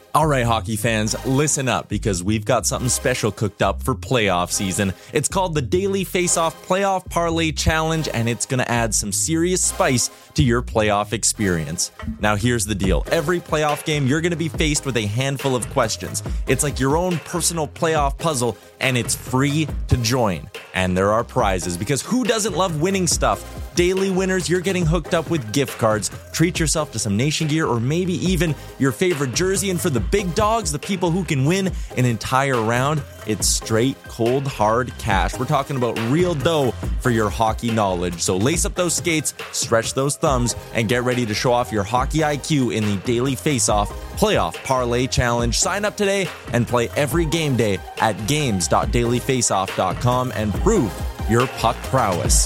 All right, hockey fans, listen up because we've got something special cooked up for playoff season. It's called the Daily Face-Off Playoff Parlay Challenge, and it's going to add some serious spice to your playoff experience. Now, here's the deal. Every playoff game, you're going to be faced with a handful of questions. It's like your own personal playoff puzzle, and it's free to join. And there are prizes, because who doesn't love winning stuff? Daily winners, you're getting hooked up with gift cards. Treat yourself to some Nation gear or maybe even your favorite jersey. And for the big dogs, the people who can win an entire round, it's straight, cold, hard cash. We're talking about real dough for your hockey knowledge. So lace up those skates, stretch those thumbs, and get ready to show off your hockey IQ in the Daily Face-Off Playoff Parlay Challenge. Sign up today and play every game day at games.dailyfaceoff.com and prove your puck prowess.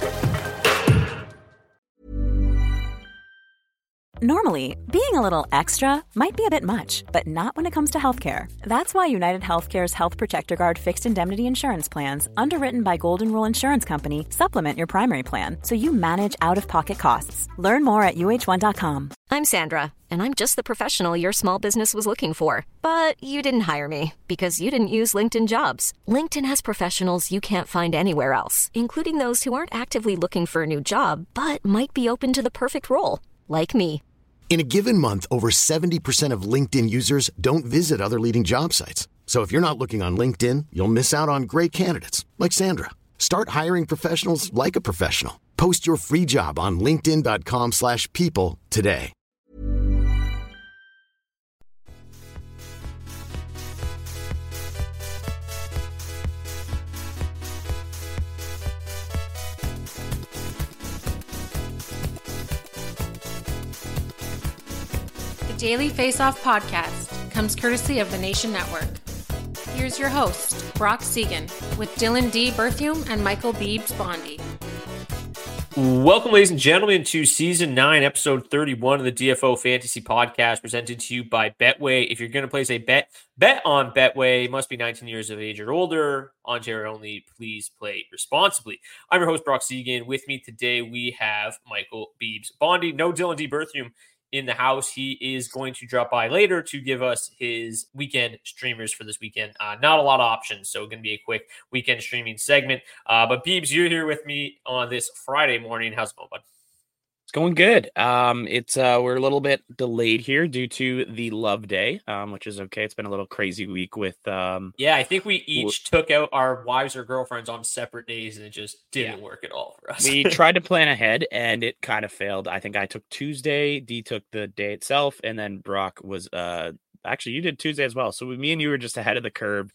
Normally, being a little extra might be a bit much, but not when it comes to healthcare. That's why United Healthcare's Health Protector Guard fixed indemnity insurance plans, underwritten by Golden Rule Insurance Company, supplement your primary plan so you manage out-of-pocket costs. Learn more at uh1.com. I'm Sandra, and I'm just the professional your small business was looking for. But you didn't hire me because you didn't use LinkedIn Jobs. LinkedIn has professionals you can't find anywhere else, including those who aren't actively looking for a new job, but might be open to the perfect role, like me. In a given month, over 70% of LinkedIn users don't visit other leading job sites. So if you're not looking on LinkedIn, you'll miss out on great candidates like Sandra. Start hiring professionals like a professional. Post your free job on linkedin.com/people today. Daily Face-Off podcast comes courtesy of the Nation Network. Here's your host, Brock Segan, with Dylan D. Berthium and Michael Beebs Bondy. Welcome, ladies and gentlemen, to Season 9, Episode 31 of the DFO Fantasy Podcast, presented to you by Betway. If you're going to place a bet on Betway. Must be 19 years of age or older. Ontario only. Please play responsibly. I'm your host, Brock Segan. With me today, we have Michael Beebs Bondy. No Dylan D. Berthium in the house. He is going to drop by later to give us his weekend streamers for this weekend. Not a lot of options, so going to be a quick weekend streaming segment. But Beebs, you're here with me on this Friday morning. How's it going, bud? It's going good. We're a little bit delayed here due to the Love Day, which is okay. It's been a little crazy week with I think we each took out our wives or girlfriends on separate days, and it just didn't work at all for us. We tried to plan ahead, and it kind of failed. I think I took Tuesday, D took the day itself, and then Brock was actually you did Tuesday as well. So me and you were just ahead of the curve.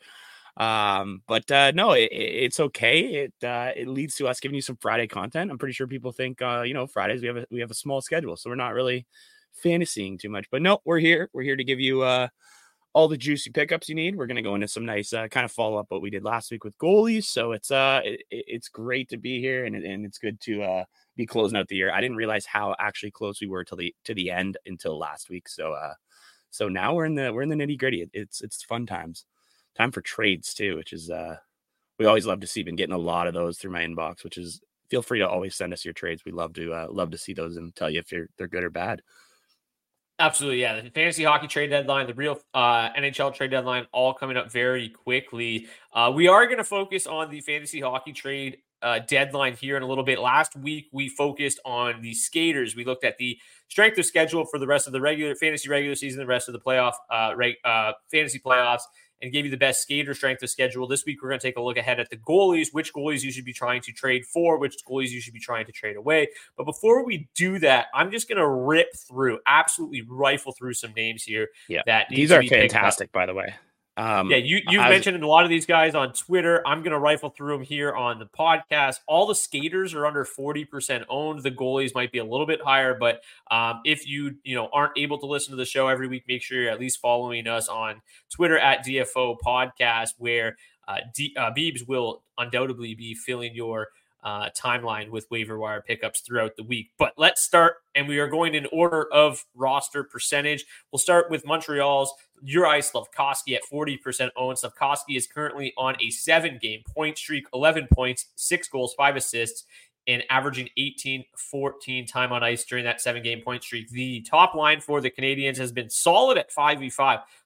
No, it's okay. It leads to us giving you some Friday content. I'm pretty sure people think, Fridays we have a small schedule, so we're not really fantasying too much, but no, we're here to give you, all the juicy pickups you need. We're going to go into some nice, kind of follow up what we did last week with goalies. So it's great to be here and it's good to, be closing out the year. I didn't realize how actually close we were to the end until last week. So now we're in the nitty gritty. It's fun times. Time for trades too, which is we always love to see. Been getting a lot of those through my inbox, which is feel free to always send us your trades. We love to see those and tell you if they're good or bad. Absolutely, yeah. The fantasy hockey trade deadline, the real NHL trade deadline, all coming up very quickly. We are going to focus on the fantasy hockey trade deadline here in a little bit. Last week, we focused on the skaters. We looked at the strength of schedule for the rest of the regular season, the rest of the playoff fantasy playoffs, and gave you the best skater strength of schedule. This week, we're going to take a look ahead at the goalies, which goalies you should be trying to trade for, which goalies you should be trying to trade away. But before we do that, I'm just going to absolutely rifle through some names here. Yeah, that these are fantastic, by the way. You've mentioned a lot of these guys on Twitter. I'm going to rifle through them here on the podcast. All the skaters are under 40% owned. The goalies might be a little bit higher, but if you aren't able to listen to the show every week, make sure you're at least following us on Twitter at DFO Podcast, where Beebs will undoubtedly be filling your timeline with waiver wire pickups throughout the week. But let's start, and we are going in order of roster percentage. We'll start with Montreal's Juraj Slafkovsky at 40% owned. Slafkovsky is currently on a 7-game point streak, 11 points, 6 goals, 5 assists, and averaging 18-14 time on ice during that 7-game point streak. The top line for the Canadiens has been solid at 5v5.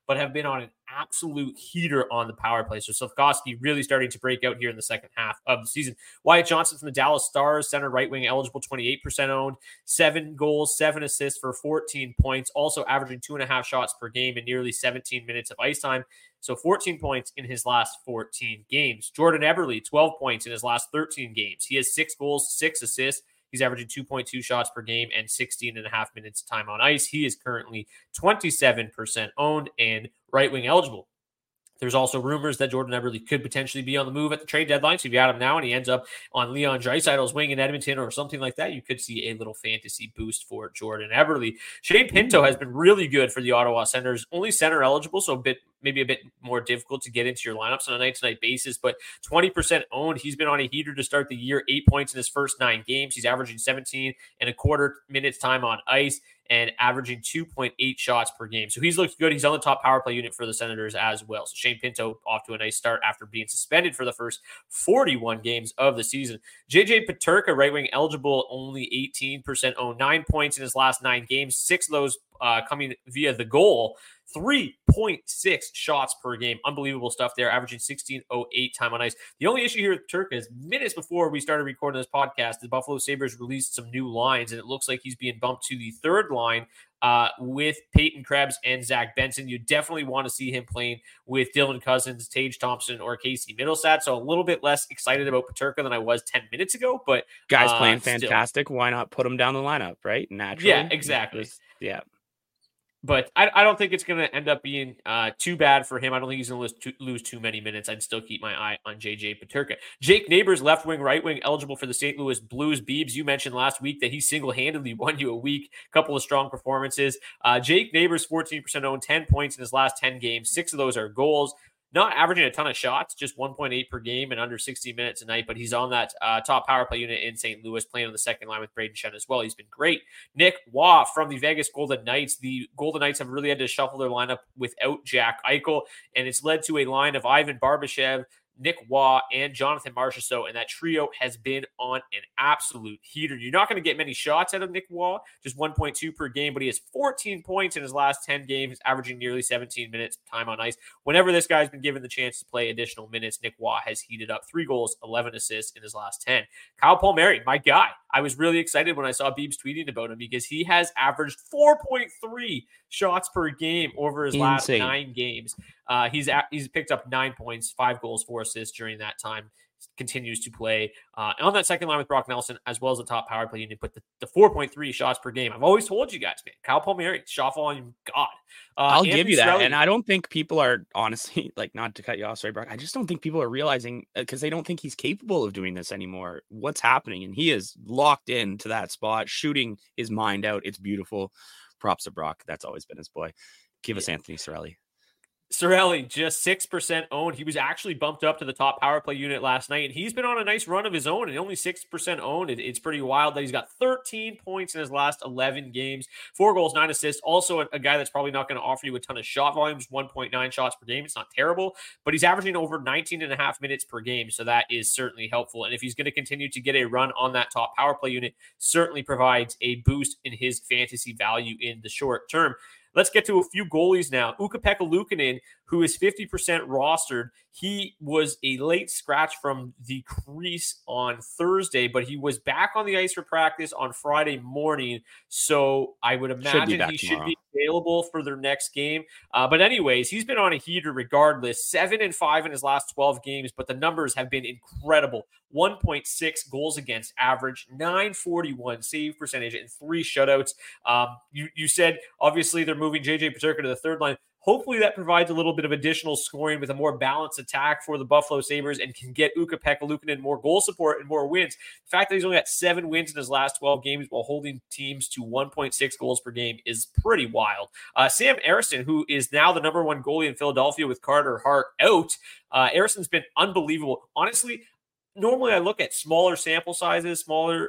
but have been on an absolute heater on the power play. So Slafkovsky really starting to break out here in the second half of the season. Wyatt Johnson from the Dallas Stars, center right wing eligible, 28% owned, 7 goals, 7 assists for 14 points, also averaging 2.5 shots per game in nearly 17 minutes of ice time. So 14 points in his last 14 games. Jordan Eberle, 12 points in his last 13 games. He has 6 goals, 6 assists. He's averaging 2.2 shots per game and 16.5 minutes time on ice. He is currently 27% owned and right wing eligible. There's also rumors that Jordan Eberle could potentially be on the move at the trade deadline. So if you add him now and he ends up on Leon Draisaitl's wing in Edmonton or something like that, you could see a little fantasy boost for Jordan Eberle. Shane Pinto has been really good for the Ottawa Senators, only center eligible, so maybe a bit more difficult to get into your lineups on a night-to-night basis, but 20% owned. He's been on a heater to start the year, 8 points in his first 9 games. He's averaging 17.25 minutes time on ice and averaging 2.8 shots per game. So he's looked good. He's on the top power play unit for the Senators as well. So Shane Pinto off to a nice start after being suspended for the first 41 games of the season. JJ Peterka, right wing eligible, only 18% owned, 9 points in his last 9 games, 6 of those coming via the goal. 3.6 shots per game. Unbelievable stuff there, averaging 16.08 time on ice. The only issue here with Peterka is minutes before we started recording this podcast, the Buffalo Sabres released some new lines, and it looks like he's being bumped to the third line with Peyton Krebs and Zach Benson. You definitely want to see him playing with Dylan Cousins, Tage Thompson, or Casey Middlestat. So a little bit less excited about Peterka than I was 10 minutes ago. But guy's playing fantastic. Why not put him down the lineup, right? Naturally. Yeah, exactly. Yeah. But I don't think it's going to end up being too bad for him. I don't think he's going to lose too many minutes. I'd still keep my eye on JJ Peterka. Jake Neighbors, left wing, right wing, eligible for the St. Louis Blues. Beebs, you mentioned last week that he single-handedly won you a week. Couple of strong performances. Jake Neighbors, 14% owned, 10 points in his last 10 games. 6 of those are goals. Not averaging a ton of shots, just 1.8 per game and under 60 minutes a night, but he's on that top power play unit in St. Louis, playing on the second line with Braden Shen as well. He's been great. Nick Waugh from the Vegas Golden Knights. The Golden Knights have really had to shuffle their lineup without Jack Eichel, and it's led to a line of Ivan Barbashev, Nick Waugh, and Jonathan Marchessault, and that trio has been on an absolute heater. You're not going to get many shots out of Nick Waugh, just 1.2 per game, but he has 14 points in his last 10 games, averaging nearly 17 minutes time on ice. Whenever this guy's been given the chance to play additional minutes, Nick Waugh has heated up. 3 goals, 11 assists in his last 10. Kyle Palmieri, my guy. I was really excited when I saw Beebs tweeting about him because he has averaged 4.3 shots per game over his last 9 games. He's picked up 9 points, 5 goals, 4 assists during that time. Continues to play on that second line with Brock Nelson, as well as the top power play unit, but the 4.3 shots per game. I've always told you guys, man, Kyle Palmieri, shot volume, God. I'll give you that. And I don't think people are, honestly, like, not to cut you off, sorry, Brock, I just don't think people are realizing, because they don't think he's capable of doing this anymore, what's happening. And he is locked into that spot, shooting his mind out. It's beautiful. Props to Brock. That's always been his boy. Give us Anthony Cirelli. Cirelli, just 6% owned. He was actually bumped up to the top power play unit last night, and he's been on a nice run of his own, and only 6% owned. It's pretty wild that he's got 13 points in his last 11 games, 4 goals, 9 assists. Also a guy that's probably not going to offer you a ton of shot volumes, 1.9 shots per game. It's not terrible, but he's averaging over 19.5 minutes per game, so that is certainly helpful. And if he's going to continue to get a run on that top power play unit, certainly provides a boost in his fantasy value in the short term. Let's get to a few goalies now. Ukko-Pekka Luukkonen, who is 50% rostered. He was a late scratch from the crease on Thursday, but he was back on the ice for practice on Friday morning. So I would imagine he should be available for their next game. But anyways, he's been on a heater regardless. 7-5 in his last 12 games, but the numbers have been incredible. 1.6 goals against average, 941 save percentage, and 3 shutouts. You said, obviously, they're moving JJ Peterka to the third line. Hopefully that provides a little bit of additional scoring with a more balanced attack for the Buffalo Sabres and can get Ukko-Pekka Luukkonen more goal support and more wins. The fact that he's only got 7 wins in his last 12 games while holding teams to 1.6 goals per game is pretty wild. Sam Ersson, who is now the number 1 goalie in Philadelphia with Carter Hart out. Ersson's been unbelievable. Honestly, normally I look at smaller sample sizes, smaller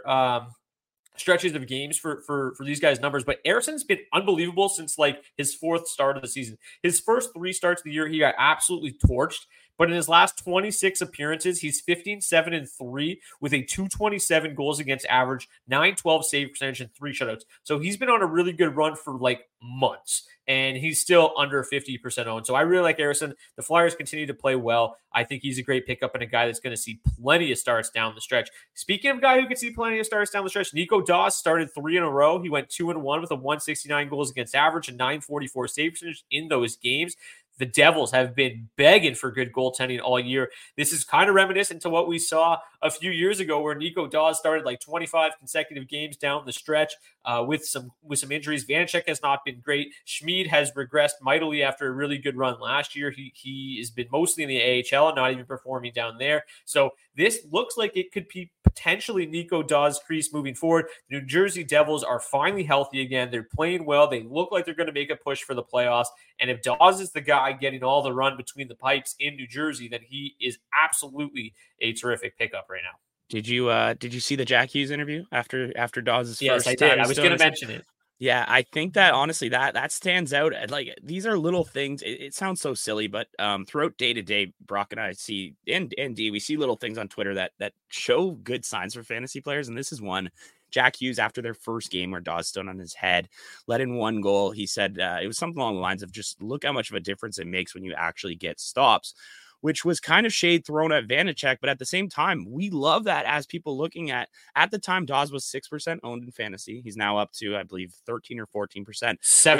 stretches of games for these guys' numbers, but Ersson's been unbelievable since like his 4th start of the season. His first 3 starts of the year, he got absolutely torched. but in his last 26 appearances, he's 15-7-3 with a 227 goals against average, 912 save percentage, and 3 shutouts. So he's been on a really good run for like months, and he's still under 50% owned. So I really like Ersson. The Flyers continue to play well. I think he's a great pickup and a guy that's going to see plenty of starts down the stretch. Speaking of a guy who can see plenty of starts down the stretch, Nico Daws started 3 in a row. He went 2-1 with a 169 goals against average and 944 save percentage in those games. The Devils have been begging for good goaltending all year. This is kind of reminiscent to what we saw a few years ago where Nico Daws started like 25 consecutive games down the stretch with some injuries. Vanecek has not been great. Schmid has regressed mightily after a really good run last year. He has been mostly in the AHL and not even performing down there. So this looks like it could be potentially Nico Daws' crease moving forward. The New Jersey Devils are finally healthy again. They're playing well. They look like they're going to make a push for the playoffs. And if Daws is the guy getting all the run between the pipes in New Jersey, then he is absolutely a terrific pickup right now. Did you see the Jack Hughes interview after Daws' Yes, first? I did. I was going to mention it. Yeah, I think that honestly that stands out. Like these are little things. It sounds so silly, but throughout day to day, Brock and I see and D, we see little things on Twitter that show good signs for fantasy players, and this is one. Jack Hughes, after their first game where Daws stood on his head, let in 1 goal. He said it was something along the lines of just look how much of a difference it makes when you actually get stops, which was kind of shade thrown at Vanecek. But at the same time, we love that as people looking at the time, Daws was 6% owned in fantasy. He's now up to, I believe, 13 or 14%.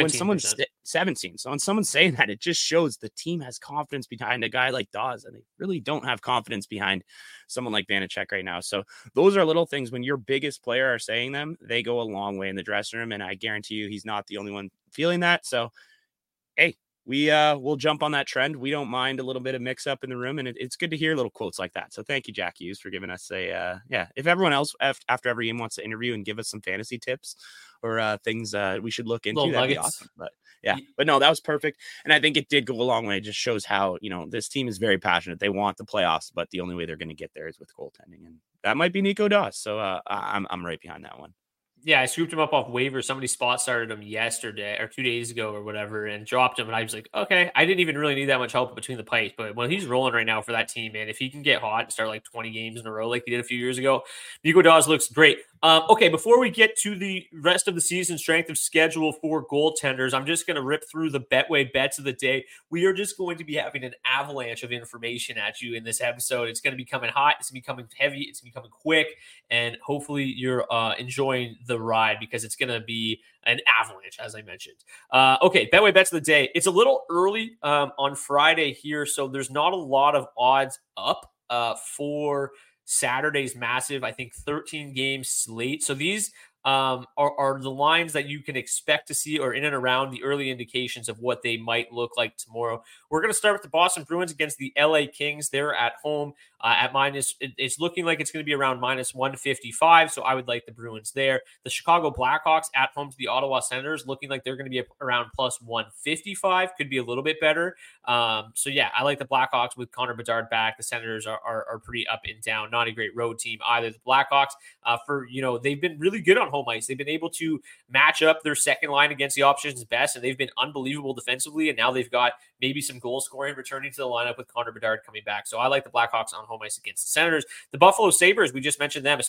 17. So when someone's saying that, it just shows the team has confidence behind a guy like Daws, and they really don't have confidence behind someone like Vanecek right now. So those are little things. When your biggest player are saying them, they go a long way in the dressing room. And I guarantee you he's not the only one feeling that. So, hey, we'll jump on that trend. We don't mind a little bit of mix up in the room, and it's good to hear little quotes like that. So thank you, Jack Hughes, for giving us if everyone else after every game wants to interview and give us some fantasy tips or things we should look into, that'd be awesome. But no, that was perfect. And I think it did go a long way. It just shows how, this team is very passionate. They want the playoffs, but the only way they're going to get there is with goaltending. And that might be Nico Daws. So I'm right behind that one. Yeah, I scooped him up off waivers. Somebody spot started him yesterday or 2 days ago or whatever and dropped him. And I was like, okay, I didn't even really need that much help between the pipes. But when he's rolling right now for that team, man, if he can get hot and start like 20 games in a row like he did a few years ago, Nico Daws looks great. Okay, before we get to the rest of the season strength of schedule for goaltenders, I'm just going to rip through the Betway bets of the day. We are just going to be having an avalanche of information at you in this episode. It's going to be coming hot. It's going to be coming heavy. It's going to be coming quick. And hopefully you're enjoying the ride because it's going to be an avalanche, as I mentioned. Okay, Betway bets of the day. It's a little early on Friday here, so there's not a lot of odds up for Saturday's massive, I think, 13 game slate. So these are the lines that you can expect to see or in and around the early indications of what they might look like tomorrow. We're going to start with the Boston Bruins against the LA Kings. They're at home at minus. It's looking like it's going to be around minus 155. So I would like the Bruins there. The Chicago Blackhawks at home to the Ottawa Senators, looking like they're going to be around plus 155. Could be a little bit better. So yeah, I like the Blackhawks with Connor Bedard back. The Senators are pretty up and down. Not a great road team either. The Blackhawks, they've been really good on home ice. They've been able to match up their second line against the options best, and they've been unbelievable defensively. And now they've got maybe some goal scoring returning to the lineup with Connor Bedard coming back. So I like the Blackhawks on home ice against the Senators. The Buffalo Sabres, we just mentioned them,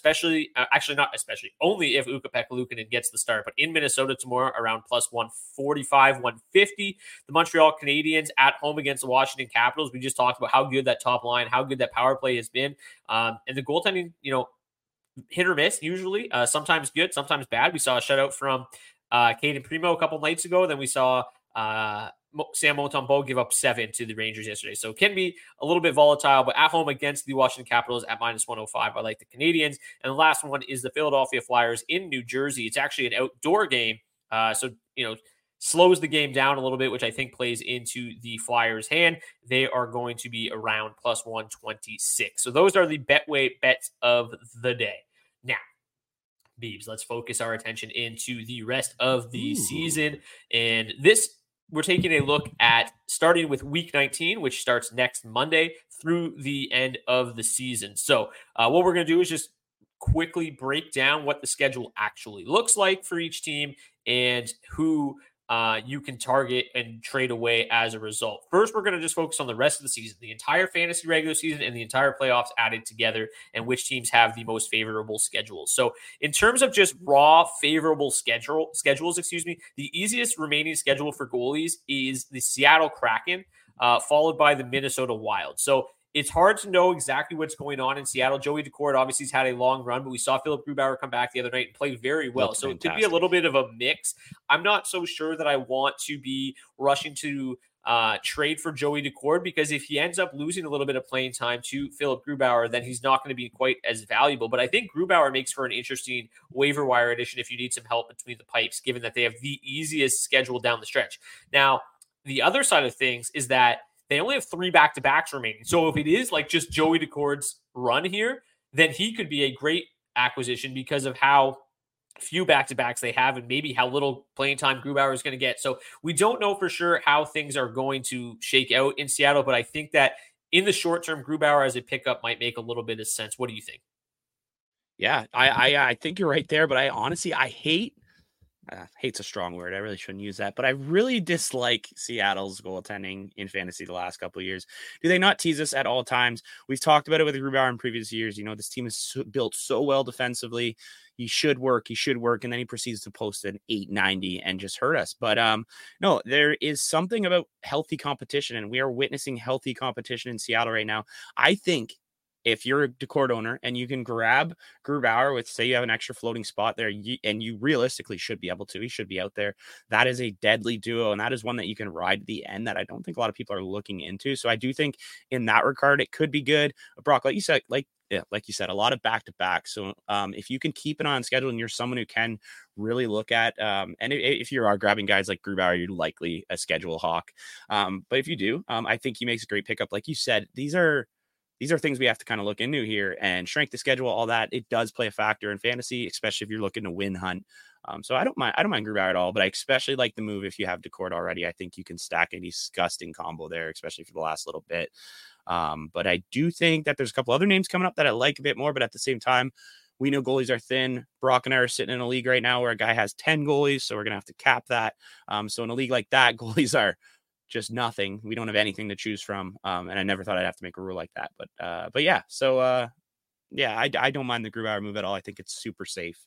only if Ukko-Pekka Luukkonen gets the start. But in Minnesota tomorrow, around plus 145, 150. The Montreal Canadiens at home against the Washington Capitals. We just talked about how good that top line, how good that power play has been. And the goaltending, hit or miss usually, sometimes good, sometimes bad. We saw a shutout from Caden Primo a couple nights ago. Then we saw Sam Montembeault give up 7 to the Rangers yesterday. So it can be a little bit volatile, but at home against the Washington Capitals at minus 105, I like the Canadiens. And the last one is the Philadelphia Flyers in New Jersey. It's actually an outdoor game. Slows the game down a little bit, which I think plays into the Flyers' hand. They are going to be around plus 126. So those are the Betway bets of the day. Now, Beebs, let's focus our attention into the rest of the season. And this, we're taking a look at starting with week 19, which starts next Monday through the end of the season. So what we're going to do is just quickly break down what the schedule actually looks like for each team and who you can target and trade away as a result. First, we're going to just focus on the rest of the season, the entire fantasy regular season and the entire playoffs added together, and which teams have the most favorable schedules. So in terms of just raw favorable schedules, the easiest remaining schedule for goalies is the Seattle Kraken, followed by the Minnesota Wild. So it's hard to know exactly what's going on in Seattle. Joey Daccord obviously has had a long run, but we saw Philip Grubauer come back the other night and play very well. So it could be a little bit of a mix. I'm not so sure that I want to be rushing to trade for Joey Daccord, because if he ends up losing a little bit of playing time to Philip Grubauer, then he's not going to be quite as valuable. But I think Grubauer makes for an interesting waiver wire addition if you need some help between the pipes, given that they have the easiest schedule down the stretch. Now, the other side of things is that they only have 3 back-to-backs remaining. So if it is like just Joey Daccord's run here, then he could be a great acquisition because of how few back-to-backs they have and maybe how little playing time Grubauer is going to get. So we don't know for sure how things are going to shake out in Seattle, but I think that in the short term, Grubauer as a pickup might make a little bit of sense. What do you think? Yeah, I think you're right there, but I hate hate's a strong word. I really shouldn't use that, but I really dislike Seattle's goaltending in fantasy the last couple of years. Do they not tease us at all times? We've talked about it with Grubauer in previous years. This team is built so well defensively. He should work. And then he proceeds to post an 890 and just hurt us. But no, there is something about healthy competition, and we are witnessing healthy competition in Seattle right now. I think if you're a Daccord owner and you can grab Grubauer with, say you have an extra floating spot there, and you realistically should be able to, he should be out there. That is a deadly duo, and that is one that you can ride to the end that I don't think a lot of people are looking into. So I do think in that regard, it could be good. Brock, like you said, a lot of back-to-back. So if you can keep an eye on schedule and you're someone who can really look at, and if you are grabbing guys like Grubauer, you're likely a schedule hawk. But if you do, I think he makes a great pickup. Like you said, these are things we have to kind of look into here, and strength of schedule, all that. It does play a factor in fantasy, especially if you're looking to win hunt. So I don't mind Grubauer at all, but I especially like the move if you have Daccord already. I think you can stack a disgusting combo there, especially for the last little bit. But I do think that there's a couple other names coming up that I like a bit more, but at the same time, we know goalies are thin. Brock and I are sitting in a league right now where a guy has 10 goalies, so we're going to have to cap that. So in a league like that, goalies are just nothing. We don't have anything to choose from. And I never thought I'd have to make a rule like that, but yeah. So, yeah, I don't mind the Grubauer move at all. I think it's super safe.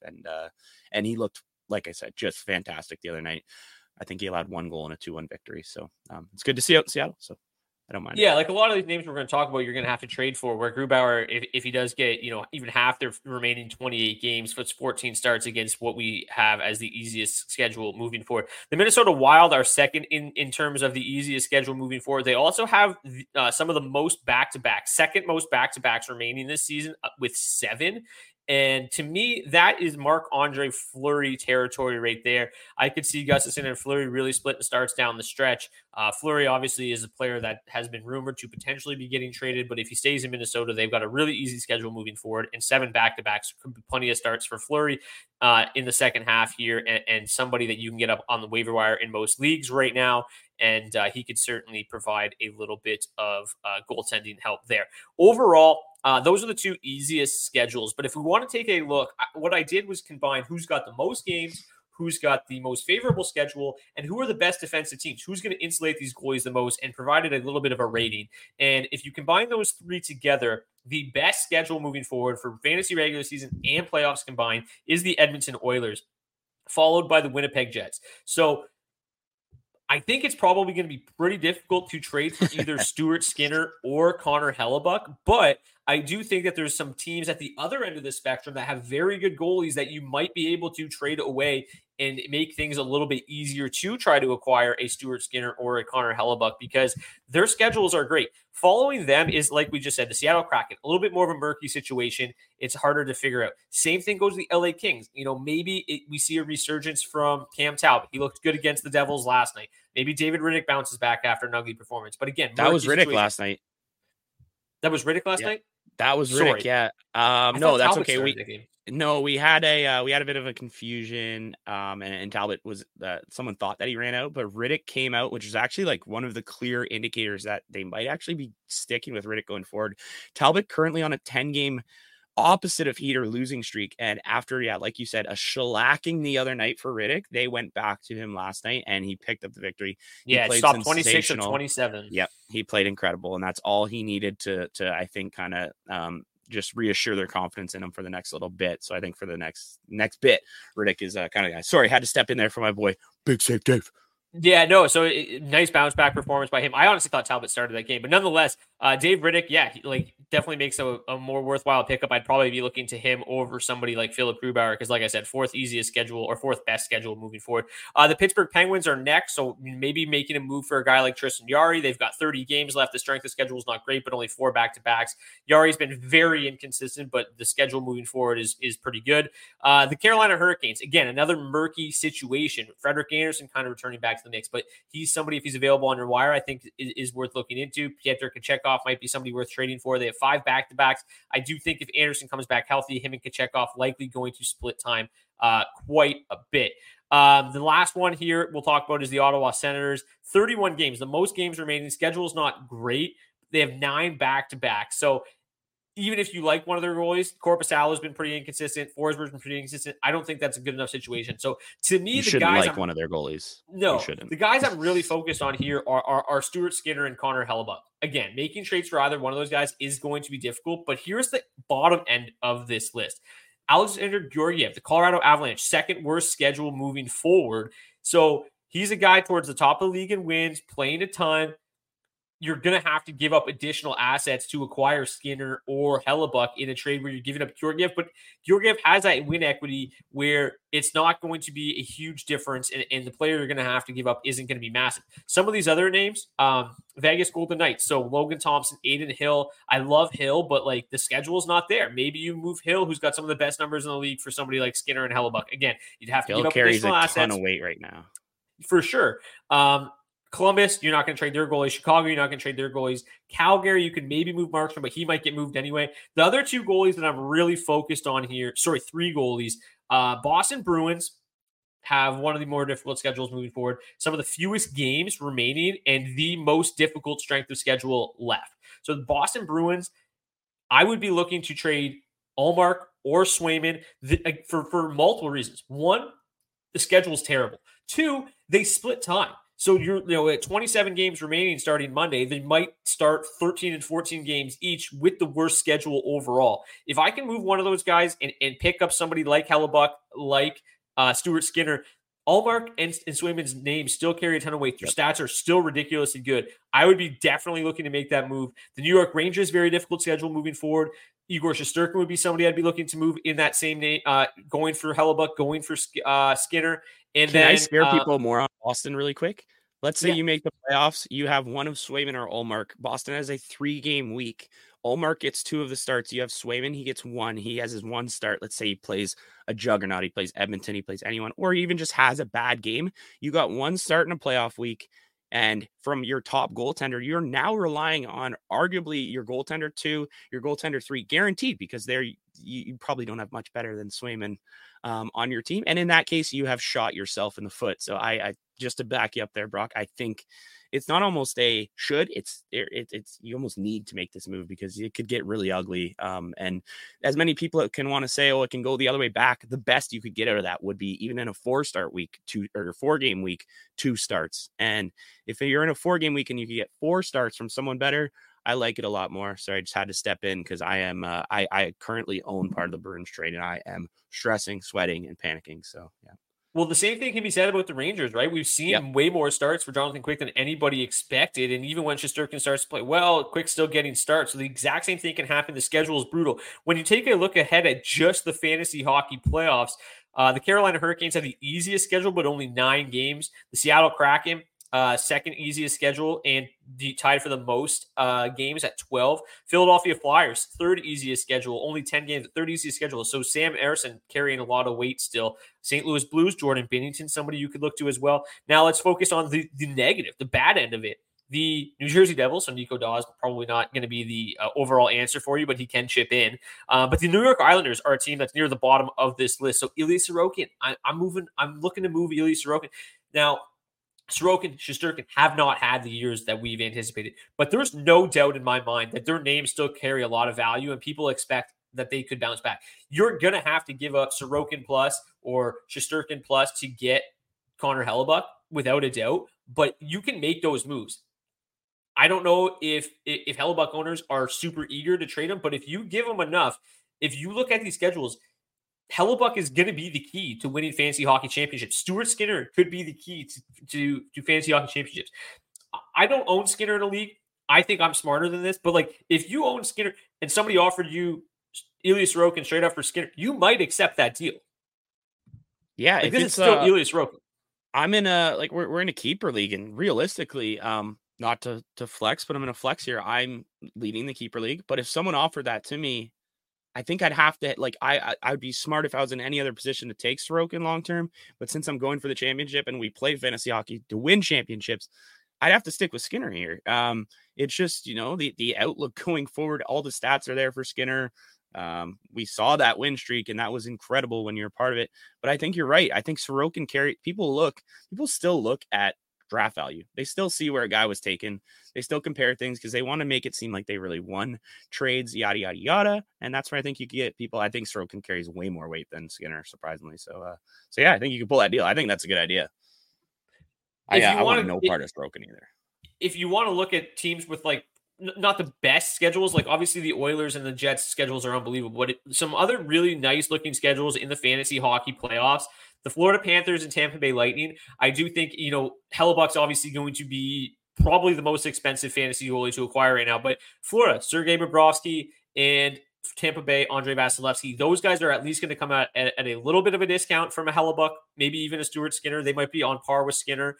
And he looked, like I said, just fantastic the other night. I think he allowed 1 goal and a 2-1 victory. So, it's good to see out in Seattle. So I don't mind. Yeah, like a lot of these names we're going to talk about, you're going to have to trade for. Where Grubauer, if he does get, even half their remaining 28 games, puts 14 starts against what we have as the easiest schedule moving forward. The Minnesota Wild are second in terms of the easiest schedule moving forward. They also have some of the most back-to-backs, second most back-to-backs remaining this season with 7. And to me, that is Marc-Andre Fleury territory right there. I could see Gustafsson and Fleury really splitting starts down the stretch. Fleury obviously is a player that has been rumored to potentially be getting traded, but if he stays in Minnesota, they've got a really easy schedule moving forward, and 7 back-to-backs could be plenty of starts for Fleury in the second half here, and somebody that you can get up on the waiver wire in most leagues right now. And he could certainly provide a little bit of goaltending help there. Overall, those are the 2 easiest schedules. But if we want to take a look, what I did was combine who's got the most games, who's got the most favorable schedule, and who are the best defensive teams, who's going to insulate these goalies the most, and provided a little bit of a rating. And if you combine those 3 together, the best schedule moving forward for fantasy regular season and playoffs combined is the Edmonton Oilers, followed by the Winnipeg Jets. So I think it's probably going to be pretty difficult to trade for either Stuart Skinner or Connor Hellebuyck, but I do think that there's some teams at the other end of the spectrum that have very good goalies that you might be able to trade away and make things a little bit easier to try to acquire a Stuart Skinner or a Connor Hellebuyck, because their schedules are great. Following them is, like we just said, the Seattle Kraken, a little bit more of a murky situation. It's harder to figure out. Same thing goes to the LA Kings. Maybe we see a resurgence from Cam Talbot. He looked good against the Devils last night. Maybe David Rittich bounces back after an ugly performance. But again, that was Rittich last night. That was Rittich last night? That was Rittich, yeah. No, that's okay. We had a bit of a confusion, and Talbot was someone thought that he ran out, but Rittich came out, which is actually like one of the clear indicators that they might actually be sticking with Rittich going forward. Talbot currently on a 10-game opposite of heat or losing streak. And after, like you said, a shellacking the other night for Riddick, they went back to him last night and he picked up the victory. He played stopped 26 of 27. Yep. He played incredible. And that's all he needed to I think, kind of just reassure their confidence in him for the next little bit. So I think for the next bit, Riddick is kind of guy. Sorry, had to step in there for my boy. Big Save Dave. Yeah, no. So nice bounce back performance by him. I honestly thought Talbot started that game, but nonetheless, Dave Riddick, he definitely makes a more worthwhile pickup. I'd probably be looking to him over somebody like Philip Grubauer because, like I said, fourth best schedule moving forward. The Pittsburgh Penguins are next, so maybe making a move for a guy like Tristan Jarry. They've got 30 games left. The strength of schedule is not great, but only 4 back-to-backs. Jarry's been very inconsistent, but the schedule moving forward is pretty good. The Carolina Hurricanes, again, another murky situation. Frederik Andersen kind of returning back to the mix, but he's somebody, if he's available on your wire, I think is worth looking into. Piotr Kochetkov might be somebody worth trading for. They have 5 back-to-backs. I do think if Andersen comes back healthy, him and Kochetkov likely going to split time quite a bit. The last one here we'll talk about is the Ottawa Senators. 31 games, the most games remaining. Schedule is not great. They have 9 back-to-backs. So even if you like one of their goalies, Korpisalo has been pretty inconsistent. Forsberg's been pretty inconsistent. I don't think that's a good enough situation. So to me, the guys one of their goalies. No, the guys I'm really focused on here are Stuart Skinner and Connor Hellebuyck. Again, making trades for either one of those guys is going to be difficult, but here's the bottom end of this list. Alexander Georgiev, the Colorado Avalanche, second worst schedule moving forward. So he's a guy towards the top of the league in wins, playing a ton. You're going to have to give up additional assets to acquire Skinner or Hellebuyck in a trade where you're giving up Georgiev. But Georgiev has that win equity where it's not going to be a huge difference, and the player you're going to have to give up isn't going to be massive. Some of these other names, Vegas Golden Knights, so Logan Thompson, Adin Hill. I love Hill, but the schedule is not there. Maybe you move Hill, who's got some of the best numbers in the league, for somebody like Skinner and Hellebuyck. Again, you'd have to give up additional assets. Hill carries a ton of weight right now. For sure. Columbus, you're not going to trade their goalies. Chicago, you're not going to trade their goalies. Calgary, you can maybe move Markstrom, but he might get moved anyway. The other 2 goalies that I'm really focused on here, 3 goalies. Boston Bruins have one of the more difficult schedules moving forward. Some of the fewest games remaining and the most difficult strength of schedule left. So the Boston Bruins, I would be looking to trade Ullmark or Swayman for multiple reasons. 1, the schedule is terrible. 2, they split time. So you're at 27 games remaining starting Monday. They might start 13 and 14 games each with the worst schedule overall. If I can move one of those guys and pick up somebody like Hellebuyck, like Stuart Skinner, Ullmark and Swayman's names still carry a ton of weight. Their stats are still ridiculously good. I would be definitely looking to make that move. The New York Rangers, very difficult schedule moving forward. Igor Shesterkin would be somebody I'd be looking to move in that same name, going for Hellebuyck, going for Skinner. And Can I scare people more on Boston really quick? Let's say you make the playoffs. You have one of Swayman or Ullmark. Boston has a 3-game week. Ullmark gets 2 of the starts. You have Swayman. He gets 1. He has his 1 start. Let's say he plays a juggernaut. He plays Edmonton. He plays anyone, or he even just has a bad game. You got 1 start in a playoff week. And from your top goaltender, you're now relying on arguably your goaltender 2, your goaltender 3, guaranteed, because you probably don't have much better than Swayman on your team. And in that case, you have shot yourself in the foot. So I just to back you up there, Brock, I think it's not almost a should, it's you almost need to make this move because it could get really ugly. And as many people can want to say, oh, it can go the other way back. The best you could get out of that would be even in a 4-start week, 4-game week, 2 starts. And if you're in a 4-game week and you can get 4 starts from someone better, I like it a lot more. So I just had to step in because I am I currently own part of the Bruins trade and I am stressing, sweating, and panicking. So yeah. Well, the same thing can be said about the Rangers, right? We've seen way more starts for Jonathan Quick than anybody expected. And even when Shesterkin starts to play well, Quick's still getting starts. So the exact same thing can happen. The schedule is brutal. When you take a look ahead at just the fantasy hockey playoffs, the Carolina Hurricanes have the easiest schedule, but only 9 games. The Seattle Kraken, second easiest schedule and tied for the most games at 12. Philadelphia Flyers, third easiest schedule, only 10 games, third easiest schedule. So Sam Ersson carrying a lot of weight still. St. Louis Blues, Jordan Binnington, somebody you could look to as well. Now let's focus on the negative, the bad end of it. The New Jersey Devils, so Nico Daws, probably not going to be the overall answer for you, but he can chip in. But the New York Islanders are a team that's near the bottom of this list. So Ilya Sorokin, I'm looking to move Ilya Sorokin. Now, Sorokin, Shesterkin have not had the years that we've anticipated, but there's no doubt in my mind that their names still carry a lot of value and people expect that they could bounce back. You're going to have to give up Sorokin plus or Shesterkin plus to get Connor Hellebuyck, without a doubt, but you can make those moves. I don't know if Hellebuyck owners are super eager to trade him, but if you give them enough, if you look at these schedules, Hellebuyck is going to be the key to winning fantasy hockey championships. Stuart Skinner could be the key to fantasy hockey championships. I don't own Skinner in a league. I think I'm smarter than this, but like if you own Skinner and somebody offered you Ilya Sorokin straight up for Skinner, you might accept that deal. Yeah, like, this is still Ilya Sorokin. I'm in a we're in a keeper league, and realistically, not to flex, but I'm in a flex here. I'm leading the keeper league, but if someone offered that to me, I think I'd have to I'd be smart if I was in any other position to take Sorokin long term. But since I'm going for the championship and we play fantasy hockey to win championships, I'd have to stick with Skinner here. It's just, the outlook going forward, all the stats are there for Skinner. We saw that win streak, and that was incredible when you're a part of it. But I think you're right. I think Sorokin people still look at draft value. They still see where a guy was taken. They still compare things because they want to make it seem like they really won trades, yada, yada, yada. And that's where I think you get people. I think Sorokin carries way more weight than Skinner, surprisingly. So yeah, I think you can pull that deal. I think that's a good idea. I want no part of Sorokin either. If you want to look at teams with like not the best schedules, like obviously the Oilers and the Jets schedules are unbelievable, but some other really nice looking schedules in the fantasy hockey playoffs, the Florida Panthers and Tampa Bay Lightning. I do think, Hellebuyck's obviously going to be probably the most expensive fantasy goalie to acquire right now, but Florida, Sergei Bobrovsky, and Tampa Bay, Andrei Vasilevsky, those guys are at least going to come out at a little bit of a discount from a Hellebuyck, maybe even a Stuart Skinner. They might be on par with Skinner.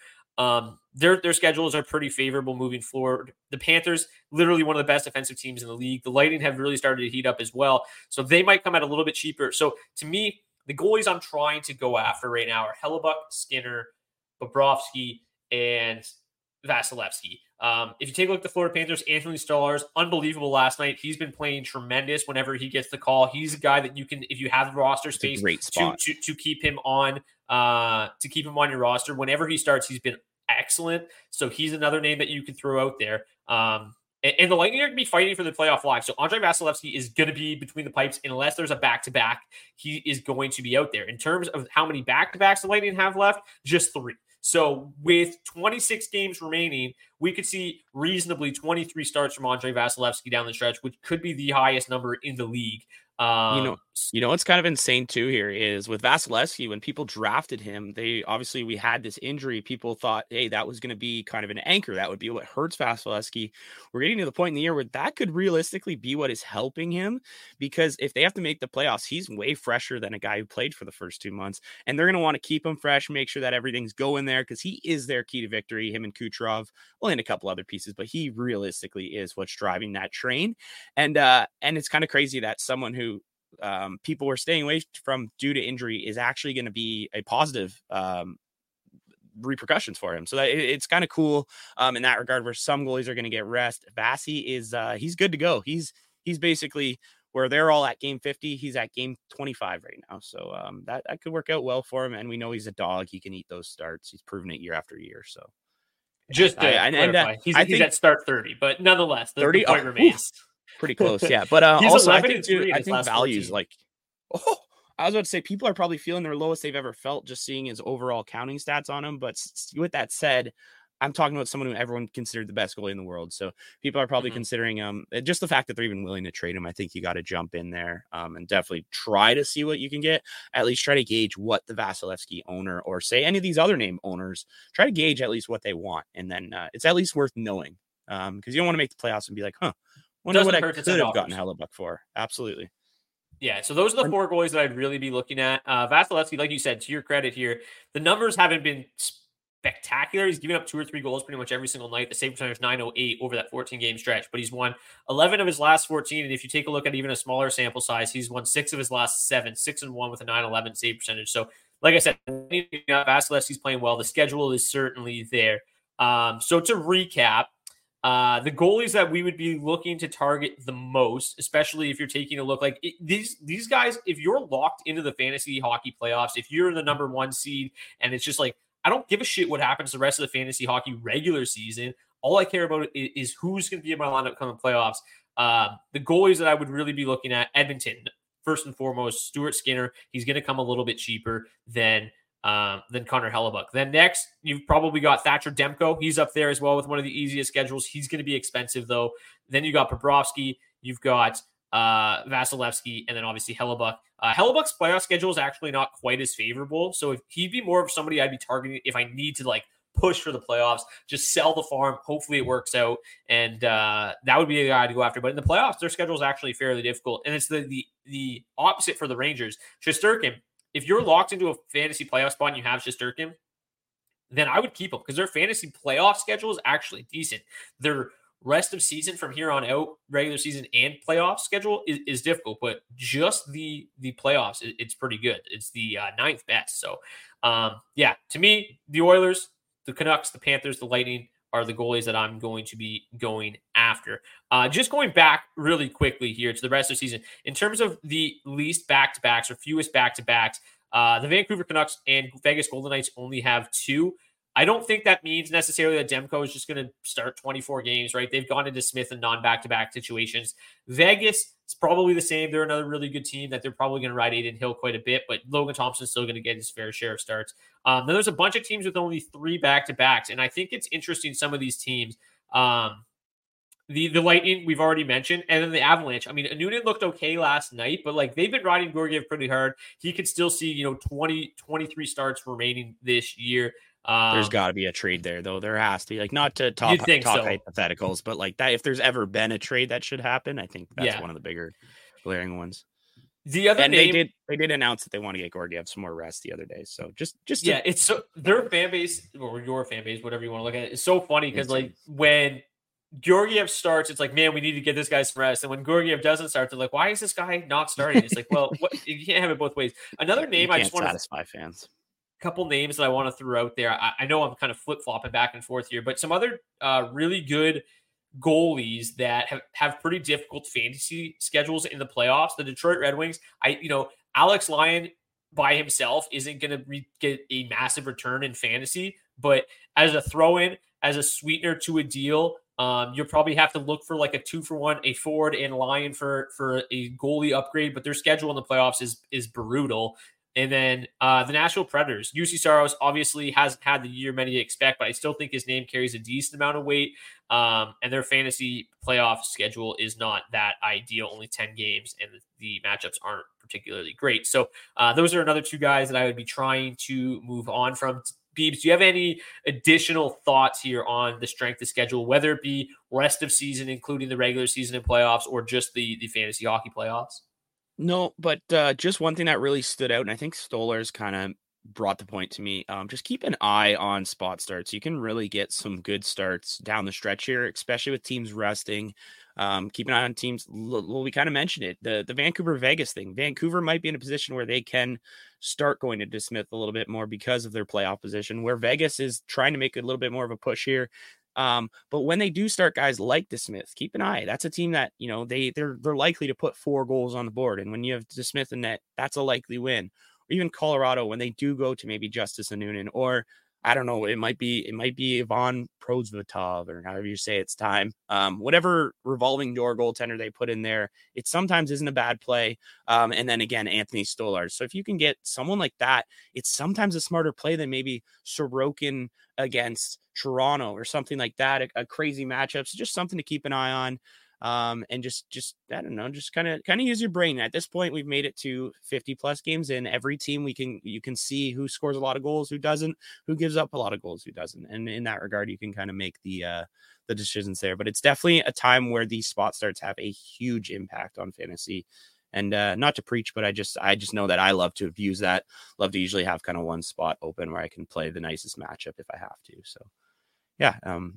Their schedules are pretty favorable moving forward. The Panthers, literally one of the best defensive teams in the league. The Lightning have really started to heat up as well. So they might come out a little bit cheaper. So to me, the goalies I'm trying to go after right now are Hellebuyck, Skinner, Bobrovsky, and Vasilevsky. If you take a look at the Florida Panthers, Anthony Stolarz, unbelievable last night. He's been playing tremendous whenever he gets the call. He's a guy that you can, if you have the roster space, to keep him on, your roster. Whenever he starts, he's been excellent. So he's another name that you can throw out there. And the Lightning are going to be fighting for the playoff flag. So Andrei Vasilevsky is going to be between the pipes unless there's a back-to-back. He is going to be out there. In terms of how many back-to-backs the Lightning have left, just 3. So with 26 games remaining, we could see reasonably 23 starts from Andrei Vasilevsky down the stretch, which could be the highest number in the league. What's kind of insane too here is with Vasilevsky, when people drafted him, we had this injury. People thought, hey, that was going to be kind of an anchor. That would be what hurts Vasilevsky. We're getting to the point in the year where that could realistically be what is helping him, because if they have to make the playoffs, he's way fresher than a guy who played for the first 2 months, and they're going to want to keep him fresh, make sure that everything's going there, because he is their key to victory, him and Kucherov, well, and a couple other pieces, but he realistically is what's driving that train. And it's kind of crazy that someone who people were staying away from due to injury is actually going to be a positive repercussions for him. So that it's kind of cool in that regard, where some goalies are going to get rest. Vasi is he's good to go. He's basically where they're all at game 50. He's at game 25 right now. So that could work out well for him. And we know he's a dog. He can eat those starts. He's proven it year after year. So he's at start 30, but nonetheless, the 30 point remains. Pretty close, yeah. But also, I think values 14. I was about to say, people are probably feeling their lowest they've ever felt just seeing his overall counting stats on him. But with that said, I'm talking about someone who everyone considered the best goalie in the world. So people are probably considering just the fact that they're even willing to trade him. I think you got to jump in there and definitely try to see what you can get. At least try to gauge what the Vasilevsky owner, or say any of these other name owners, try to gauge at least what they want. And then it's at least worth knowing, because you don't want to make the playoffs and be like, wonder what I could have gotten Hellebuyck for. Absolutely. Yeah, so those are the 4 goalies that I'd really be looking at. Vasilevsky, like you said, to your credit here, the numbers haven't been spectacular. He's given up 2 or 3 goals pretty much every single night. The save percentage 908 over that 14-game stretch, but he's won 11 of his last 14. And if you take a look at even a smaller sample size, he's won 6 of his last 7, 6-1 with a 911 save percentage. So, like I said, Vasilevsky's playing well. The schedule is certainly there. So to recap, the goalies that we would be looking to target the most, especially if you're taking a look like these guys, if you're locked into the fantasy hockey playoffs, if you're the number 1 seed and it's just like, I don't give a shit what happens the rest of the fantasy hockey regular season. All I care about is who's going to be in my lineup coming playoffs. The goalies that I would really be looking at, Edmonton, first and foremost, Stuart Skinner. He's going to come a little bit cheaper than Connor Hellebuyck. Then next, you've probably got Thatcher Demko. He's up there as well with one of the easiest schedules. He's going to be expensive, though. Then you got Bobrovsky. You've got Vasilevsky, and then obviously Hellebuyck. Hellebuck's playoff schedule is actually not quite as favorable, so if he'd be more of somebody I'd be targeting if I need to like push for the playoffs. Just sell the farm. Hopefully it works out, and that would be a guy to go after. But in the playoffs, their schedule is actually fairly difficult, and it's the opposite for the Rangers. Shesterkin, if you're locked into a fantasy playoff spot and you have Shesterkin, then I would keep him because their fantasy playoff schedule is actually decent. Their rest of season from here on out, regular season and playoff schedule is difficult, but just the playoffs, it's pretty good. It's the ninth best. So, to me, the Oilers, the Canucks, the Panthers, the Lightning are the goalies that I'm going to be going after. Just going back really quickly here to the rest of the season, in terms of the least back-to-backs or fewest back-to-backs, the Vancouver Canucks and Vegas Golden Knights only have 2. I don't think that means necessarily that Demko is just going to start 24 games, right? They've gone into Smith in non-back-to-back situations. Vegas is probably the same. They're another really good team that they're probably going to ride Aiden Hill quite a bit, but Logan Thompson's still going to get his fair share of starts. Then there's a bunch of teams with only 3 back-to-backs, and I think it's interesting some of these teams. The Lightning, we've already mentioned, and then the Avalanche. I mean, Noonan looked okay last night, but like they've been riding Georgiev pretty hard. He could still see, 23 starts remaining this year. There's got to be a trade there, though. There has to be, like, not to talk hypotheticals, but like that. If there's ever been a trade that should happen, I think that's one of the bigger glaring ones. The other name, they did announce that they want to get Georgiev some more rest the other day. So it's so their fan base or your fan base, whatever you want to look at it, it's so funny because like when Georgiev starts, it's like, man, we need to get this guy some rest. And when Georgiev doesn't start, they're like, why is this guy not starting? It's like, well, you can't have it both ways. Another name I just want to satisfy fans. Couple names that I want to throw out there. I know I'm kind of flip-flopping back and forth here, but some other really good goalies that have pretty difficult fantasy schedules in the playoffs. The Detroit Red Wings, Alex Lyon by himself isn't going to get a massive return in fantasy, but as a throw-in, as a sweetener to a deal, you'll probably have to look for like a 2-for-1, a forward and Lyon for a goalie upgrade, but their schedule in the playoffs is brutal. And then the Nashville Predators. UC Saros obviously hasn't had the year many expect, but I still think his name carries a decent amount of weight. And their fantasy playoff schedule is not that ideal, only 10 games, and the matchups aren't particularly great. So those are another 2 guys that I would be trying to move on from. Beebs, do you have any additional thoughts here on the strength of schedule, whether it be rest of season, including the regular season and playoffs, or just the fantasy hockey playoffs? No, but just one thing that really stood out, and I think Stolar's kind of brought the point to me, just keep an eye on spot starts. You can really get some good starts down the stretch here, especially with teams resting. Keep an eye on teams. Well, we kind of mentioned it, the Vancouver-Vegas thing. Vancouver might be in a position where they can start going to DeSmith a little bit more because of their playoff position, where Vegas is trying to make a little bit more of a push here. But when they do start guys like DeSmith, keep an eye. That's a team that, they're likely to put 4 goals on the board. And when you have DeSmith in net, that's a likely win. Or even Colorado, when they do go to maybe Justice and Noonan, or I don't know, it might be Ivan Prosvetov, or however you say it's time. Whatever revolving door goaltender they put in there, it sometimes isn't a bad play. And then again, Anthony Stolar. So if you can get someone like that, it's sometimes a smarter play than maybe Sorokin against Toronto or something like that. A crazy matchup. So just something to keep an eye on. And just I don't know, just kind of use your brain. At this point, we've made it to 50 plus games in. Every team you can see who scores a lot of goals, who doesn't, who gives up a lot of goals, who doesn't. And in that regard, you can kind of make the decisions there. But it's definitely a time where these spot starts have a huge impact on fantasy. And not to preach, but I just know that I love to use that. Love to usually have kind of one spot open where I can play the nicest matchup if I have to. So yeah,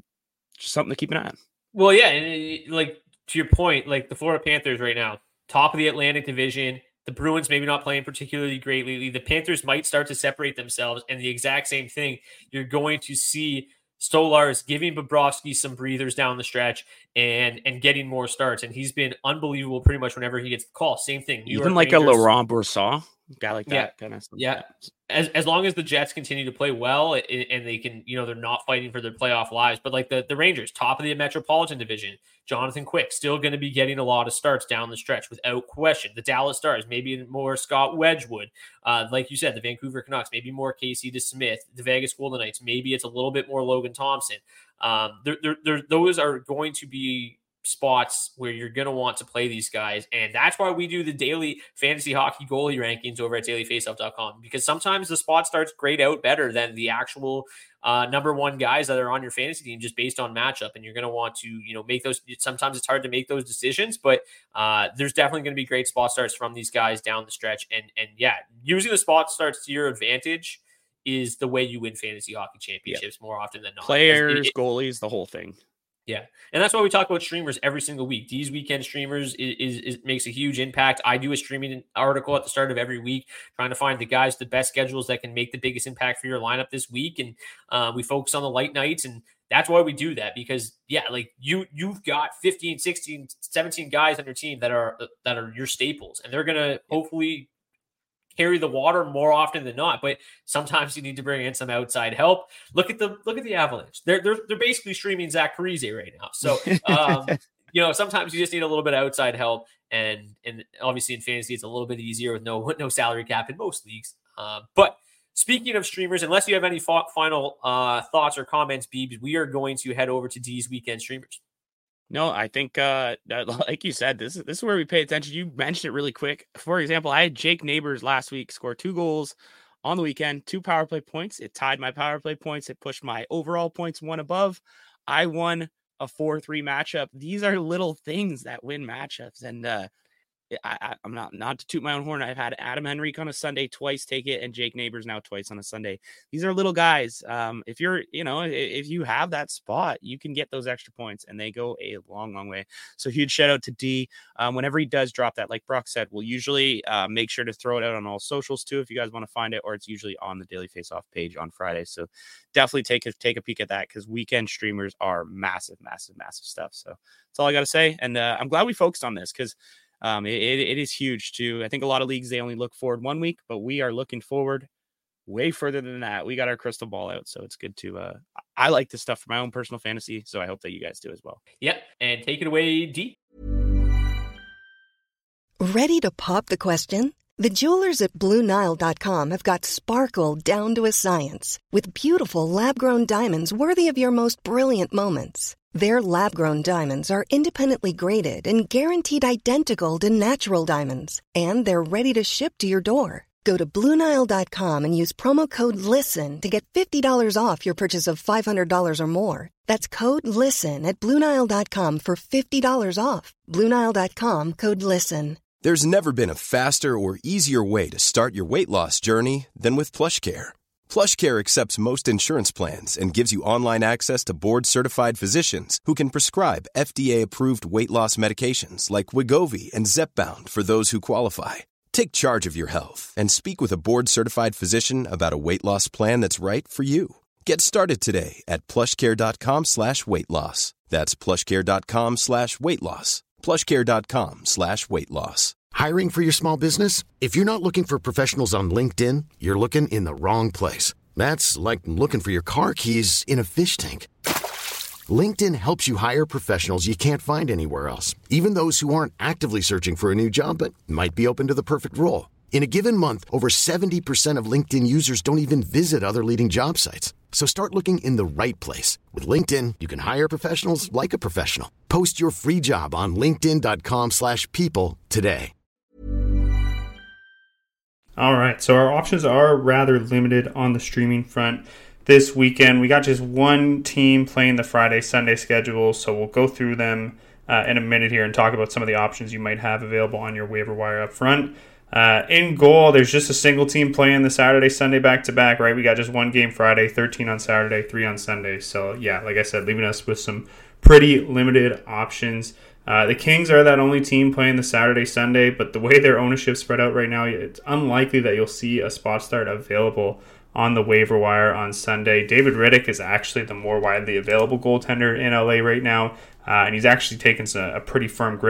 just something to keep an eye on. Well, yeah, and like to your point, like the Florida Panthers right now, top of the Atlantic Division. The Bruins maybe not playing particularly great lately. The Panthers might start to separate themselves, and the exact same thing. You're going to see Stolarz giving Bobrovsky some breathers down the stretch and getting more starts, and he's been unbelievable pretty much whenever he gets the call. Same thing. Even like Rangers, a Laurent Brossoit. guy like that kind of stuff. Yeah. As long as the Jets continue to play well and they can, they're not fighting for their playoff lives, but like the Rangers, top of the Metropolitan Division, Jonathan Quick still going to be getting a lot of starts down the stretch without question. The Dallas Stars, maybe more Scott Wedgwood. Like you said, the Vancouver Canucks, maybe more Casey DeSmith. The Vegas Golden Knights, maybe it's a little bit more Logan Thompson. Those are going to be spots where you're going to want to play these guys. And that's why we do the daily fantasy hockey goalie rankings over at dailyfaceoff.com, because sometimes the spot starts grade out better than the actual number one guys that are on your fantasy team just based on matchup. And you're going to want to, make those. Sometimes it's hard to make those decisions, but there's definitely going to be great spot starts from these guys down the stretch. And yeah, using the spot starts to your advantage is the way you win fantasy hockey championships more often than not. Players, goalies, the whole thing. Yeah. And that's why we talk about streamers every single week. These weekend streamers is makes a huge impact. I do a streaming article at the start of every week, trying to find the best schedules that can make the biggest impact for your lineup this week. And we focus on the light nights. And that's why we do that, because like you've got 15, 16, 17 guys on your team that are your staples, and they're going to hopefully carry the water more often than not, but sometimes you need to bring in some outside help. Look at the Avalanche. They're basically streaming Zach Parise right now. So sometimes you just need a little bit of outside help, and obviously in fantasy it's a little bit easier with no salary cap in most leagues. But speaking of streamers, unless you have any final thoughts or comments, Beebs, we are going to head over to D's weekend streamers. No, I think, like you said, this is where we pay attention. You mentioned it really quick. For example, I had Jake Neighbors last week score 2 goals on the weekend, 2 power play points. It tied my power play points. It pushed my overall points 1 above. I won a 4-3 matchup. These are little things that win matchups. And I'm not to toot my own horn. I've had Adam Henrique on a Sunday twice take it, and Jake Neighbors now twice on a Sunday. These are little guys. If you're, if you have that spot, you can get those extra points, and they go a long, long way. So huge shout out to D. Whenever he does drop that, like Brock said, we'll usually make sure to throw it out on all socials too, if you guys want to find it, or it's usually on the Daily Faceoff page on Friday. So definitely take a peek at that, because weekend streamers are massive, massive, massive stuff. So that's all I got to say. And I'm glad we focused on this, because it is huge too. I think a lot of leagues, they only look forward 1 week, but we are looking forward way further than that. We got our crystal ball out, so it's good to I like this stuff for my own personal fantasy, so I hope that you guys do as well. Yep. And take it away, D. Ready to pop the question? The jewelers at BlueNile.com have got sparkle down to a science, with beautiful lab-grown diamonds worthy of your most brilliant moments. Their lab-grown diamonds are independently graded and guaranteed identical to natural diamonds, and they're ready to ship to your door. Go to BlueNile.com and use promo code LISTEN to get $50 off your purchase of $500 or more. That's code LISTEN at BlueNile.com for $50 off. BlueNile.com, code LISTEN. There's never been a faster or easier way to start your weight loss journey than with PlushCare. PlushCare accepts most insurance plans and gives you online access to board-certified physicians who can prescribe FDA-approved weight loss medications like Wegovy and Zepbound for those who qualify. Take charge of your health and speak with a board-certified physician about a weight loss plan that's right for you. Get started today at plushcare.com/weight-loss. That's plushcare.com/weight-loss. plushcare.com/weight-loss. Hiring for your small business? If you're not looking for professionals on LinkedIn, you're looking in the wrong place. That's like looking for your car keys in a fish tank. LinkedIn helps you hire professionals you can't find anywhere else, even those who aren't actively searching for a new job but might be open to the perfect role. In a given month, over 70% of LinkedIn users don't even visit other leading job sites. So start looking in the right place. With LinkedIn, you can hire professionals like a professional. Post your free job on linkedin.com/people today. All right, so our options are rather limited on the streaming front this weekend. We got just one team playing the Friday-Sunday schedule, so we'll go through them in a minute here and talk about some of the options you might have available on your waiver wire up front. In goal, there's just a single team playing the Saturday-Sunday back-to-back, right? We got just one game Friday, 13 on Saturday, 3 on Sunday. So, yeah, like I said, leaving us with some pretty limited options. The Kings are that only team playing the Saturday-Sunday, but the way their ownership spread out right now, it's unlikely that you'll see a spot start available on the waiver wire on Sunday. David Rittich is actually the more widely available goaltender in LA right now, and he's actually taken a pretty firm grip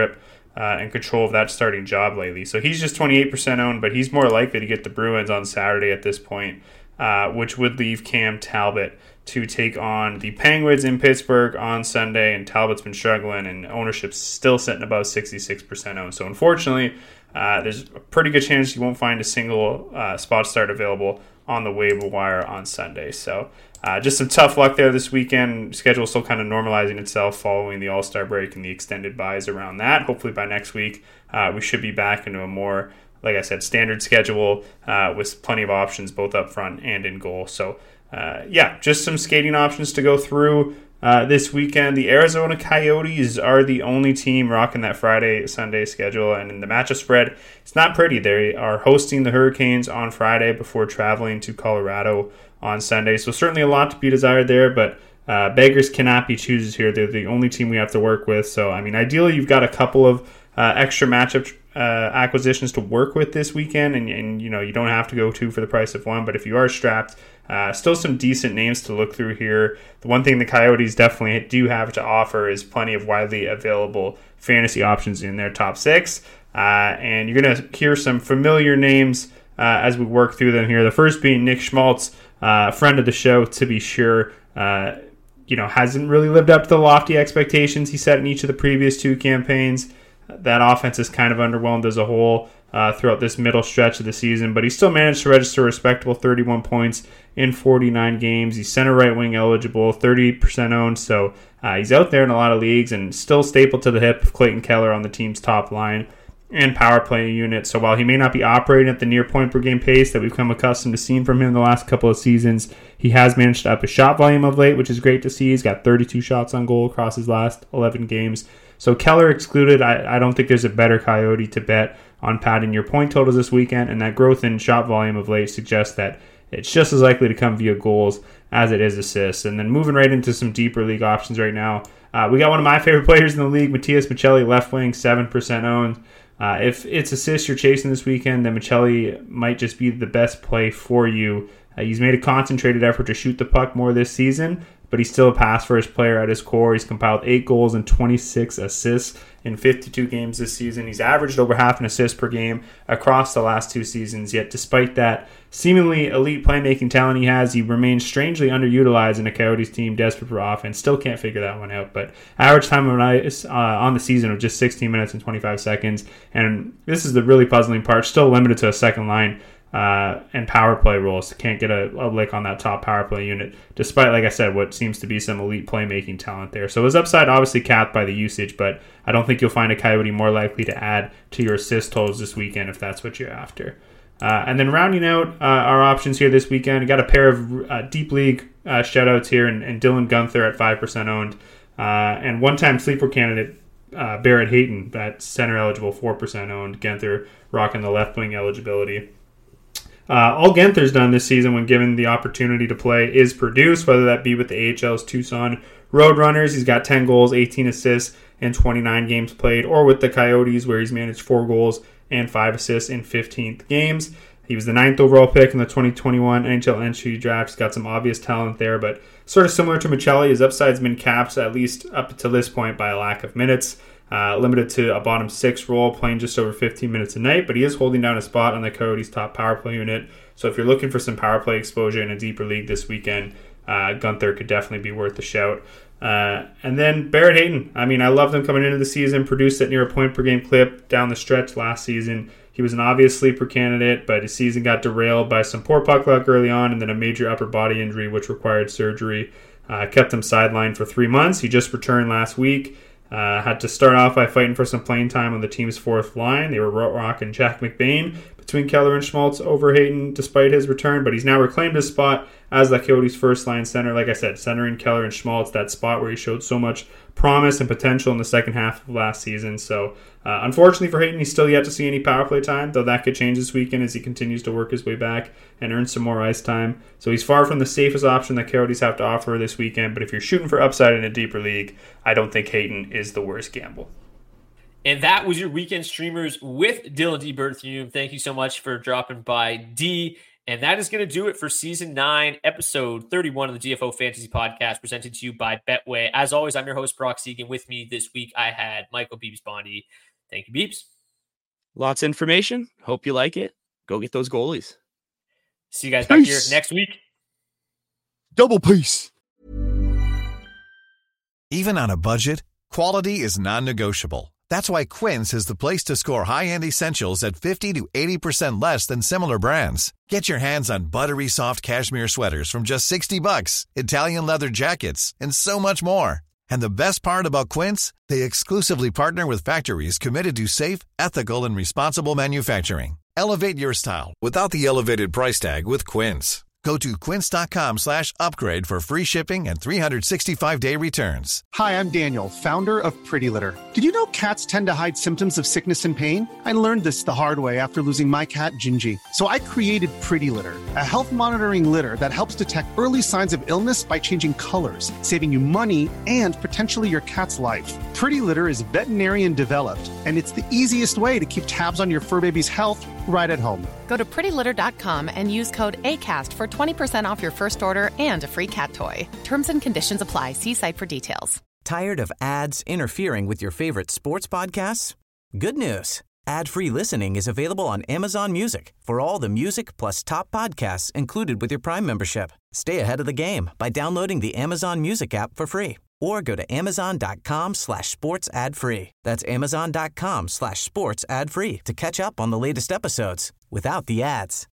and control of that starting job lately. So he's just 28% owned, but he's more likely to get the Bruins on Saturday at this point, which would leave Cam Talbot to take on the Penguins in Pittsburgh on Sunday. And Talbot's been struggling, and ownership's still sitting above 66% owned. So unfortunately, there's a pretty good chance you won't find a single spot start available on the waiver wire on Sunday. So just some tough luck there this weekend. Schedule still kind of normalizing itself following the All-Star break and the extended buys around that. Hopefully by next week, we should be back into a more, like I said, standard schedule with plenty of options both up front and in goal. So just some skating options to go through this weekend. The Arizona Coyotes are the only team rocking that Friday-Sunday schedule, and in the matchup spread, it's not pretty. They are hosting the Hurricanes on Friday before traveling to Colorado on Sunday, so certainly a lot to be desired there, but beggars cannot be choosers here. They're the only team we have to work with, so I mean, ideally you've got a couple of extra matchup acquisitions to work with this weekend, and you know, you don't have to go two for the price of one, but if you are strapped, still some decent names to look through here. The one thing the Coyotes definitely do have to offer is plenty of widely available fantasy options in their top six, and you're going to hear some familiar names as we work through them here. The first being Nick Schmaltz, friend of the show to be sure. Hasn't really lived up to the lofty expectations he set in each of the previous two campaigns. That offense is kind of underwhelmed as a whole throughout this middle stretch of the season, but he still managed to register a respectable 31 points in 49 games. He's center right wing eligible, 30% owned, so he's out there in a lot of leagues and still stapled to the hip of Clayton Keller on the team's top line and power play unit. So while he may not be operating at the near point per game pace that we've come accustomed to seeing from him in the last couple of seasons, he has managed to up his shot volume of late, which is great to see. He's got 32 shots on goal across his last 11 games. So Keller excluded, I don't think there's a better Coyote to bet on padding your point totals this weekend, and that growth in shot volume of late suggests that it's just as likely to come via goals as it is assists. And then moving right into some deeper league options right now, we got one of my favorite players in the league, Matias Maccelli, left wing, 7% owned. If it's assists you're chasing this weekend, then Maccelli might just be the best play for you. He's made a concentrated effort to shoot the puck more this season, but he's still a pass-first player at his core. He's compiled 8 goals and 26 assists in 52 games this season. He's averaged over half an assist per game across the last 2 seasons, yet despite that seemingly elite playmaking talent he has, he remains strangely underutilized in a Coyotes team desperate for offense. Still can't figure that one out, but average time of ice on the season of just 16 minutes and 25 seconds, and this is the really puzzling part, still limited to a second line and power play roles. Can't get a lick on that top power play unit, despite, like I said, what seems to be some elite playmaking talent there. So his upside obviously capped by the usage, but I don't think you'll find a Coyote more likely to add to your assist totals this weekend if that's what you're after. And then rounding out our options here this weekend, we got a pair of deep league shoutouts here, and Dylan Guenther at 5% owned, and one-time sleeper candidate Barrett Hayton, that center eligible, 4% owned. Guenther rocking the left wing eligibility. All Guenther's done this season when given the opportunity to play is produce, whether that be with the AHL's Tucson Roadrunners. He's got 10 goals, 18 assists, and 29 games played, or with the Coyotes, where he's managed 4 goals and 5 assists in 15 games. He was the 9th overall pick in the 2021 NHL entry draft. He's got some obvious talent there, but sort of similar to Maccelli, his upside's been capped, at least up to this point, by a lack of minutes. Limited to a bottom 6 role, playing just over 15 minutes a night, but he is holding down a spot on the Coyotes' top power play unit. So if you're looking for some power play exposure in a deeper league this weekend, Guenther could definitely be worth a shout. And then Barrett Hayton. I mean, I loved him coming into the season, produced at near a point per game clip down the stretch last season. He was an obvious sleeper candidate, but his season got derailed by some poor puck luck early on and then a major upper body injury, which required surgery. Kept him sidelined for 3 months. He just returned last week. Had to start off by fighting for some playing time on the team's fourth line. They were rocking Jack McBain between Keller and Schmaltz over Hayton despite his return, but he's now reclaimed his spot as the Coyotes' first line center. Like I said, centering Keller and Schmaltz, that spot where he showed so much promise and potential in the second half of last season. So unfortunately for Hayton, he's still yet to see any power play time, though that could change this weekend as he continues to work his way back and earn some more ice time. So he's far from the safest option the Coyotes have to offer this weekend, but if you're shooting for upside in a deeper league, I don't think Hayton is the worst gamble. And that was your weekend streamers with Dylan D. Berthiaume. Thank you so much for dropping by, D. And that is going to do it for Season 9, Episode 31 of the DFO Fantasy Podcast, presented to you by Betway. As always, I'm your host, Brock Segan. With me this week, I had Michael Beebs-Bondy. Thank you, Beeps. Lots of information. Hope you like it. Go get those goalies. See you guys back here next week. Double peace. Even on a budget, quality is non-negotiable. That's why Quince is the place to score high-end essentials at 50 to 80% less than similar brands. Get your hands on buttery soft cashmere sweaters from just $60, Italian leather jackets, and so much more. And the best part about Quince, they exclusively partner with factories committed to safe, ethical, and responsible manufacturing. Elevate your style without the elevated price tag with Quince. Go to quince.com/upgrade for free shipping and 365-day returns. Hi, I'm Daniel, founder of Pretty Litter. Did you know cats tend to hide symptoms of sickness and pain? I learned this the hard way after losing my cat, Gingy. So I created Pretty Litter, a health monitoring litter that helps detect early signs of illness by changing colors, saving you money and potentially your cat's life. Pretty Litter is veterinarian developed, and it's the easiest way to keep tabs on your fur baby's health right at home. Go to prettylitter.com and use code ACAST for 20% off your first order and a free cat toy. Terms and conditions apply. See site for details. Tired of ads interfering with your favorite sports podcasts? Good news. Ad-free listening is available on Amazon Music for all the music plus top podcasts included with your Prime membership. Stay ahead of the game by downloading the Amazon Music app for free or go to amazon.com/sports ad free. That's amazon.com/sports ad free to catch up on the latest episodes without the ads.